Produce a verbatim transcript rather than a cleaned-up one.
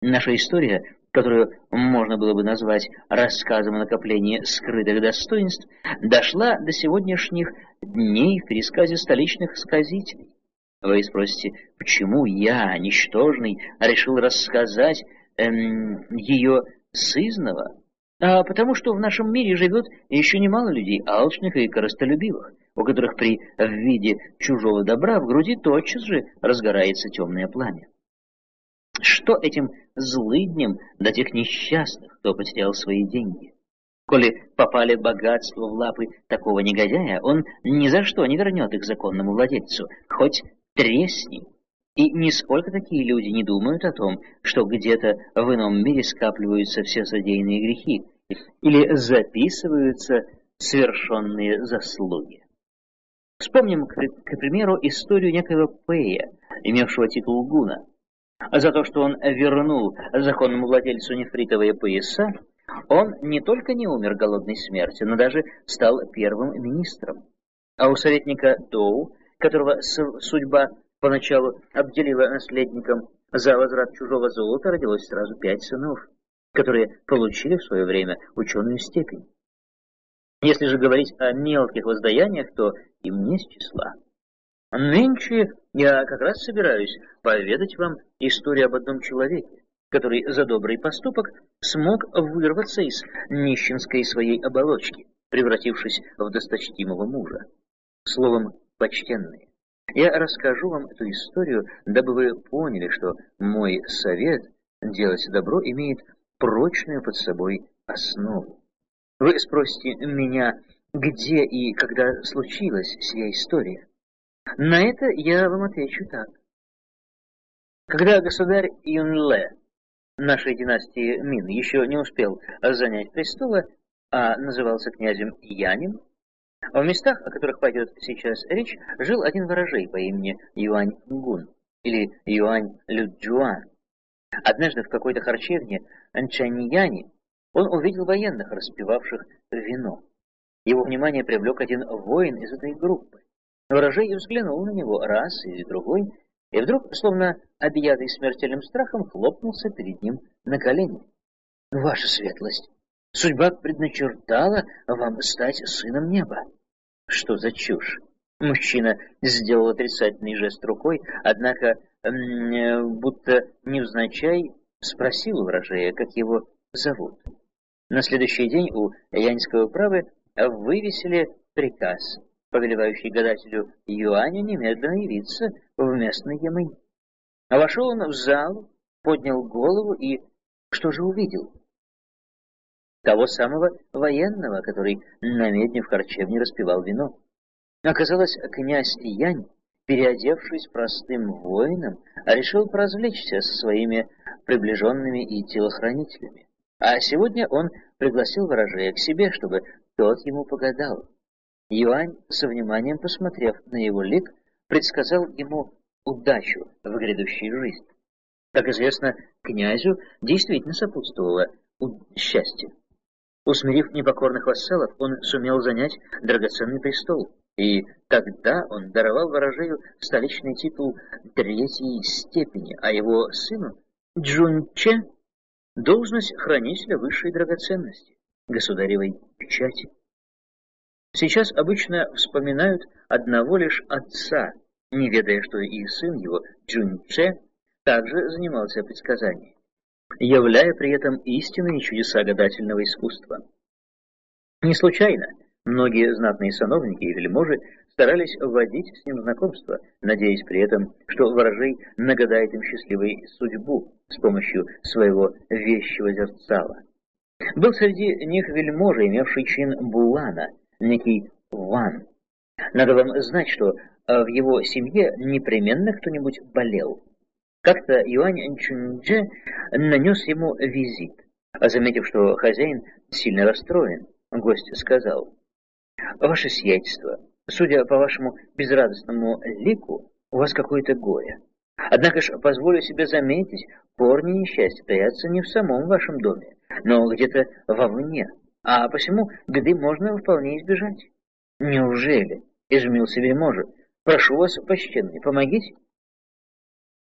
Наша история, которую можно было бы назвать рассказом о накоплении скрытых достоинств, дошла до сегодняшних дней в пересказе столичных сказителей. Вы спросите, почему я, ничтожный, решил рассказать эм, ее сызнова? А потому что в нашем мире живет еще немало людей алчных и корыстолюбивых, у которых при виде чужого добра в груди тотчас же разгорается темное пламя. Что этим злыдням до тех несчастных, кто потерял свои деньги? Коли попали богатство в лапы такого негодяя, он ни за что не вернет их законному владельцу, хоть тресни. И нисколько такие люди не думают о том, что где-то в ином мире скапливаются все содеянные грехи или записываются совершенные заслуги. Вспомним, к, к примеру, историю некоего Пэя, имевшего титул гуна. За то, что он вернул законному владельцу нефритовые пояса, он не только не умер голодной смертью, но даже стал первым министром. А у советника Доу, которого судьба поначалу обделила наследником за возврат чужого золота, родилось сразу пять сынов, которые получили в свое время ученую степень. Если же говорить о мелких воздаяниях, то им не с числа. Нынче я как раз собираюсь поведать вам историю об одном человеке, который за добрый поступок смог вырваться из нищенской своей оболочки, превратившись в досточтимого мужа. Словом, почтенные, я расскажу вам эту историю, дабы вы поняли, что мой совет делать добро имеет прочную под собой основу. Вы спросите меня, где и когда случилась сия история? На это я вам отвечу так. Когда государь Юнле нашей династии Мин еще не успел занять престола, а назывался князем Янем, в местах, о которых пойдет сейчас речь, жил один ворожей по имени Юань Гун или Юань Люджуан. Однажды в какой-то харчевне Анчаньяне он увидел военных, распивавших вино. Его внимание привлек один воин из этой группы. Ворожей взглянул на него раз и другой, и вдруг, словно объятый смертельным страхом, хлопнулся перед ним на колени. «Ваша светлость, судьба предначертала вам стать сыном неба». Что за чушь? Мужчина сделал отрицательный жест рукой, однако, будто невзначай, спросил у ворожея, как его зовут. На следующий день у яньской управы вывесили приказ, повелевающий гадателю Юаню немедленно явиться в местный ямынь. А вошел он в зал, поднял голову и что же увидел? Того самого военного, который на медне в харчевне распивал вино. Оказалось, князь Янь, переодевшись простым воином, решил поразвлечься со своими приближенными и телохранителями. А сегодня он пригласил ворожея к себе, чтобы тот ему погадал. Юань, со вниманием посмотрев на его лик, предсказал ему удачу в грядущей жизни. Как известно, князю действительно сопутствовало счастье. Усмирив непокорных вассалов, он сумел занять драгоценный престол, и тогда он даровал ворожею столичный титул третьей степени, а его сыну Джунче должность хранителя высшей драгоценности, государевой печати. Сейчас обычно вспоминают одного лишь отца, не ведая, что и сын его, Джунче, также занимался предсказанием, являя при этом истинные чудеса гадательного искусства. Не случайно многие знатные сановники и вельможи старались вводить с ним знакомство, надеясь при этом, что ворожей нагадает им счастливую судьбу с помощью своего вещего зерцала. Был среди них вельможа, имевший чин Булана, некий Ван. Надо вам знать, что в его семье непременно кто-нибудь болел. Как-то Юань Чуньчже нанес ему визит, а заметив, что хозяин сильно расстроен, гость сказал: «Ваше сиятельство, судя по вашему безрадостному лику, у вас какое-то горе. Однако ж, позволю себе заметить, корни несчастья таятся не в самом вашем доме, но где-то вовне, а посему беды можно вполне избежать». «Неужели?» — изумился вельможа. «Прошу вас, почтенный, помогите».